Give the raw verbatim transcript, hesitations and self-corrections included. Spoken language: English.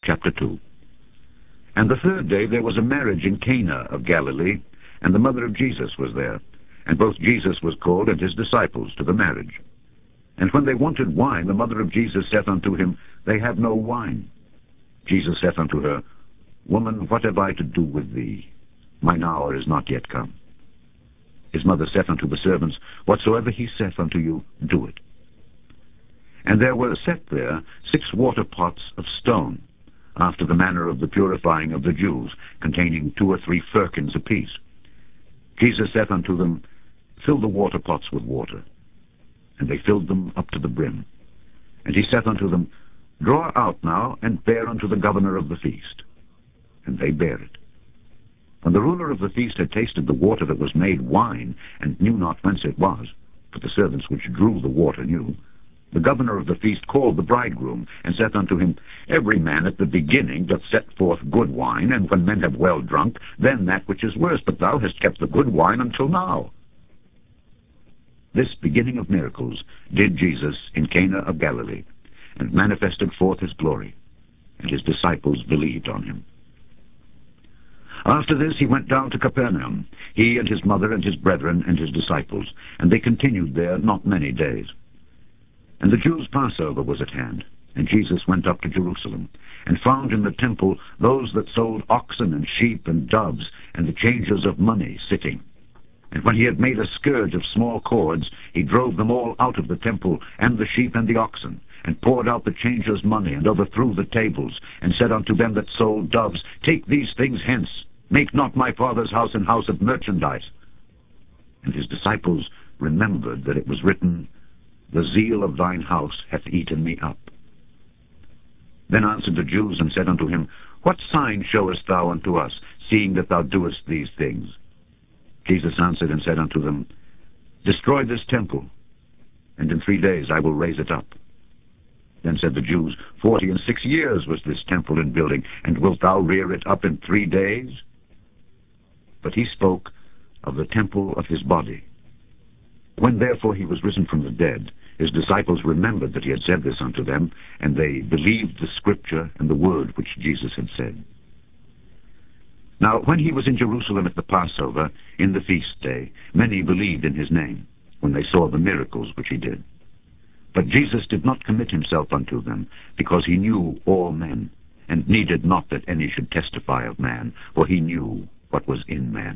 chapter two. And the third day there was a marriage in Cana of Galilee, and the mother of Jesus was there. And both Jesus was called and his disciples to the marriage. And when they wanted wine, the mother of Jesus saith unto him, They have no wine. Jesus saith unto her, Woman, what have I to do with thee? Mine hour is not yet come. His mother saith unto the servants, Whatsoever he saith unto you, do it. And there were set there six water pots of stone, after the manner of the purifying of the Jews, containing two or three firkins apiece. Jesus saith unto them, Fill the water pots with water. And they filled them up to the brim. And he saith unto them, Draw out now, and bear unto the governor of the feast. And they bare it. When the ruler of the feast had tasted the water that was made wine, and knew not whence it was, for the servants which drew the water knew, the governor of the feast called the bridegroom, and saith unto him, Every man at the beginning doth set forth good wine, and when men have well drunk, then that which is worse, but thou hast kept the good wine until now. This beginning of miracles did Jesus in Cana of Galilee, and manifested forth his glory, and his disciples believed on him. After this he went down to Capernaum, he and his mother and his brethren and his disciples, and they continued there not many days. And the Jews' Passover was at hand, and Jesus went up to Jerusalem, and found in the temple those that sold oxen and sheep and doves, and the changers of money sitting. And when he had made a scourge of small cords, he drove them all out of the temple, and the sheep and the oxen, and poured out the changers' money, and overthrew the tables, and said unto them that sold doves, Take these things hence, make not my Father's house an house of merchandise. And his disciples remembered that it was written, The zeal of thine house hath eaten me up. Then answered the Jews, and said unto him, What sign showest thou unto us, seeing that thou doest these things? Jesus answered and said unto them, Destroy this temple, and in three days I will raise it up. Then said the Jews, Forty and six years was this temple in building, and wilt thou rear it up in three days? But he spoke of the temple of his body. When therefore he was risen from the dead, his disciples remembered that he had said this unto them, and they believed the scripture and the word which Jesus had said. Now when he was in Jerusalem at the Passover, in the feast day, many believed in his name, when they saw the miracles which he did. But Jesus did not commit himself unto them, because he knew all men, and needed not that any should testify of man, for he knew what was in man.